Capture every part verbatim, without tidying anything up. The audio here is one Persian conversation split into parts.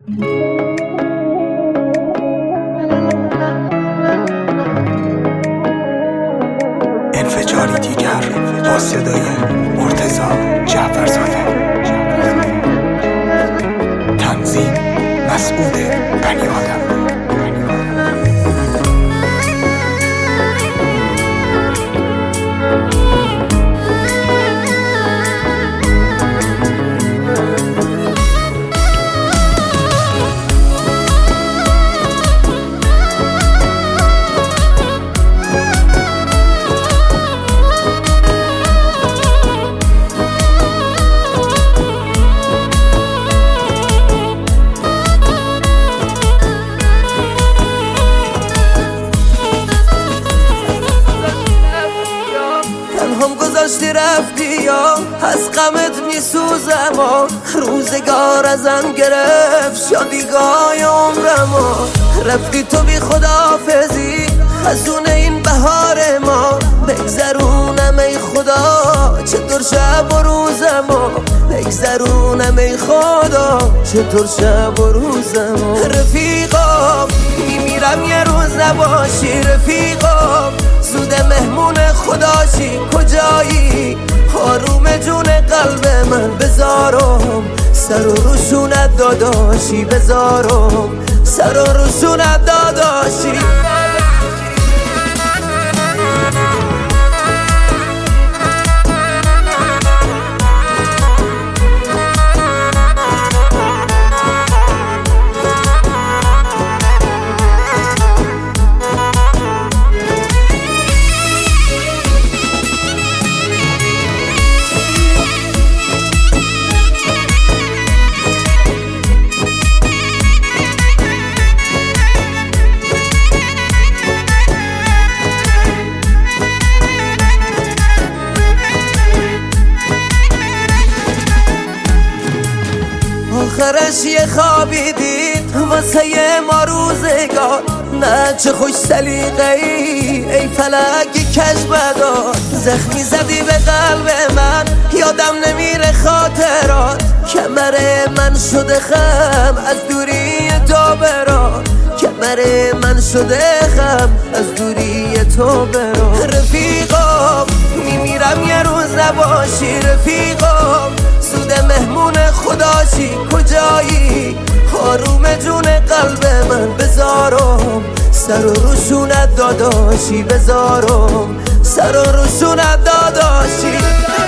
انفجاری دیگر با صدای مرتضی جعفرزاده. تنظیم مسعود بنی‌آدم. هم گذاشتی رفتی یا از غمت میسوزم و روزگار ازم گرفت شادیگاه عمرمو. رفتی تو بی خداحافظی خزون این بهار ما. بگذرونم ای خدا چطور شب و روزمو. بگذرونم ای خدا چطور شب و روزمو. رفیقا میمیرم یه روز نباشی. رفیقا زود مهمون خداشی. کجایی آروم جون قلب من. بذارم سر و روشونت داداشی. بذارم سر و روشونت داداشی. آخرش یه خوابی دید واسه ما روزگار. نه چه خوش سلیقه ای ای فلک کج بدار. زخمی زدی به قلب من یادم نمیره خاطرات. کمر من شده خم از دوری تو برار. کمر من شده خم از دوری تو برار. رفیقا میمیرم یه روز نباشی. رفیقا سود مهمون خداشی. کجایی آروم جون قلب من. بذارم سر و روشونت داداشی. بذارم سر و روشونت داداشی.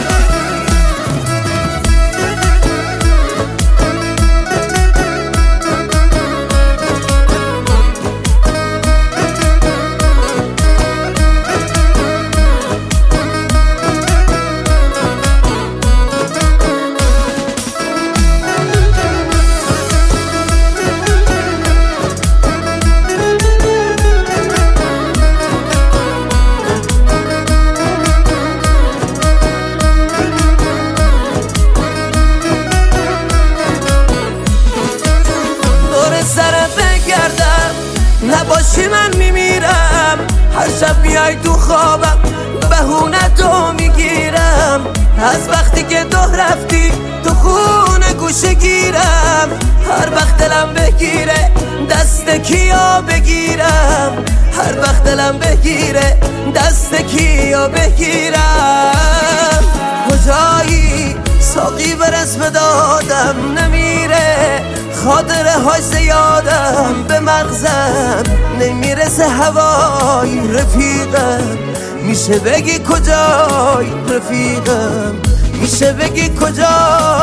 نباشی من میمیرم. هر شب میای تو خوابم بهونه تو میگیرم. از وقتی که تو رفتی تو خونه گوشه گیرم. هر وقت دلم بگیره دست کیا بگیرم. هر وقت دلم بگیره دست کیا بگیرم. کجایی ساقی به رسم دادم نمیره. خاطره های زیادم به مغزم نمیرسه هوای. رفیقم میشه بگی کجای. رفیقم میشه بگی کجای.